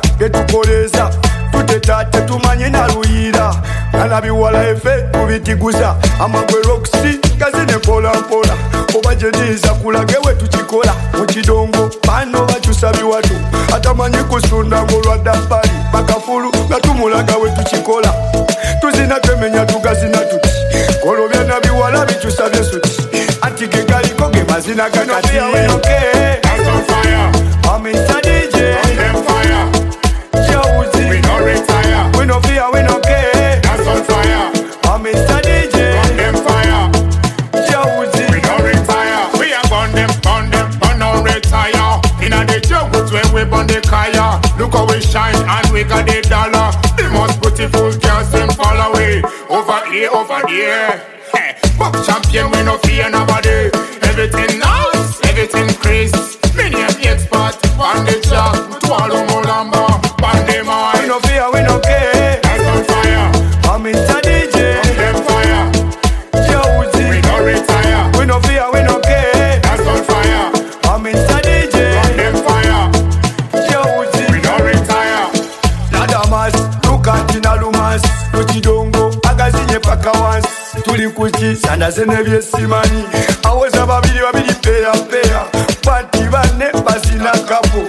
getukoleza tuteta tetumanye naluyira nanabiwala efe tubitiguza amagwe roksi gazine mpolampola oba gyetiiza kulage we tukikola mu kidongo bano bakyusa biwatu atamanyi kusunda ng'olwadda bbali bakafulu nga tumulaga we tukikola tuzina twemenya tugazina tuti kolobya nabiwala bikyusa byesuti anti ge galiko ge mazina gakati That's on fire. I'm Mr. DJ. On them fire. Josie. We no retire. We no fear, we no care. That's on fire. I'm Mr. DJ. On them fire. Josie. We no retire. We are burn them, but no retire. Inna the jungle when we burn the kaya. Look how we shine and we got the dollar. The most beautiful girls them fall away. Over here, over there. Hey, book champion, we no fear nobody. Everything nice, everything crisp. Many of the expert on the job. To all of Molamba, on the We mind. no fear, we no care. That's on fire. I'm Mr. DJ. On them fire. Josie. We no retire. We no fear, we no care. That's on fire. I'm Mr. DJ. On them fire. Josie. We no retire. Nadamas, Lukatina Lumas, Luchidongo, Agazinye paka once. Tuli kuchi, sana zene vyesimani. Aweza babili babili pea. Pati bane, basina kapo.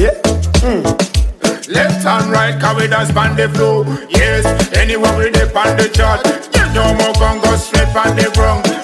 Left and right, carry dance on the floor. Yes, anywhere we dip on the chart. You know more gon' go straight on the wrong.